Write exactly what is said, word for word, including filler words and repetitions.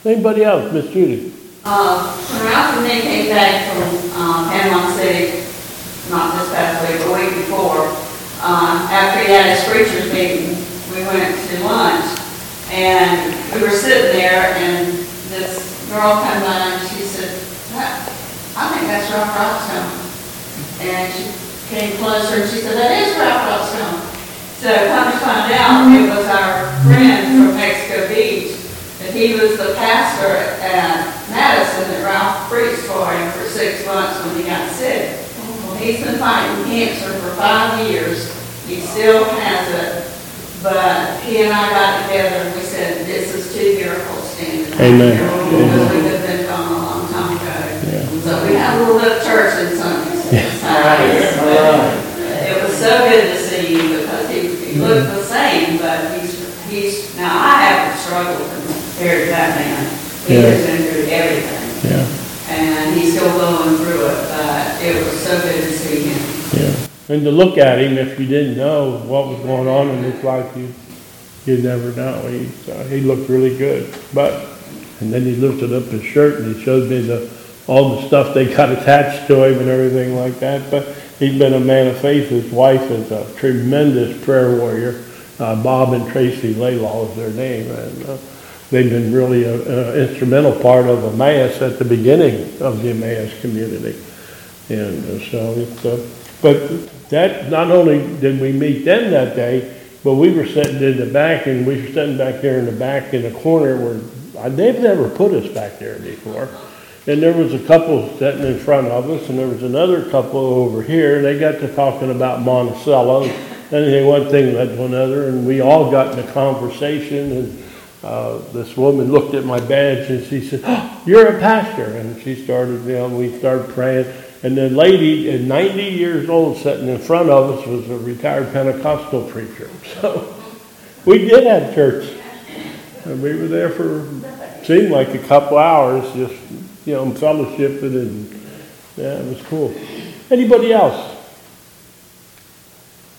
Anybody else? Miss Judy? Uh, when Ralph and me came back from uh, Panama City, not this past week, but the week before, uh, after he had his preacher's meeting, we went to lunch, and we were sitting there, and this girl came by and she said, I think that's Ralph Rock's home. And she came closer and she said, that is Ralph Rock's home. So come to find out, it was our friend from Mexico Beach, that he was the pastor at Madison that Ralph preached for him for six months when he got sick. Well, he's been fighting cancer for five years. He still has it. But he and I got together and we said, this is two miracles standing right Amen. here. Because we could have been gone a long time ago. Yeah. So we had a little bit of church in Sundays. It was so good to see you because he, he looked the same, but he's, he's, now I haven't struggled compared to that man. He Yeah. has been through everything. Yeah. And he's still going through it, but it was so good to see him. Yeah. And to look at him, if you didn't know what was going on in his life, you, you'd never know. He, uh, he looked really good. But, and then he lifted up his shirt and he showed me the, all the stuff they got attached to him and everything like that. But he's been a man of faith. His wife is a tremendous prayer warrior. Uh, Bob and Tracy Laylaw is their name. And uh, they've been really an instrumental part of Emmaus at the beginning of the Emmaus community. And uh, so it's... Uh, But that, not only did we meet them that day, but we were sitting in the back, and we were sitting back there in the back in the corner where they've never put us back there before. And there was a couple sitting in front of us, and there was another couple over here, and they got to talking about Monticello. And one thing led to another, and we all got in a conversation, and uh, this woman looked at my badge, and she said, oh, you're a pastor. And she started, you know, we started praying. And the lady, at ninety years old, sitting in front of us was a retired Pentecostal preacher. So we did have church. And we were there for, seemed like a couple hours, just, you know, fellowshipping, and yeah, it was cool. Anybody else?